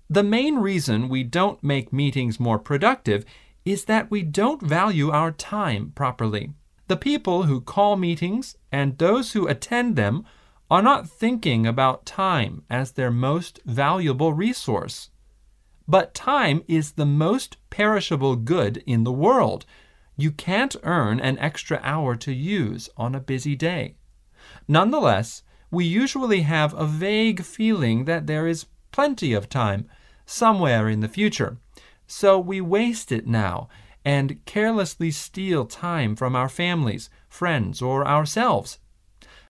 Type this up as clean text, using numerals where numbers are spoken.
The main reason we don't make meetings more productive is that we don't value our time properly. The people who call meetings and those who attend them are not thinking about time as their most valuable resource. But time is the most perishable good in the world. You can't earn an extra hour to use on a busy day. Nonetheless, we usually have a vague feeling that there is plenty of time somewhere in the future. So we waste it now and carelessly steal time from our families, friends, or ourselves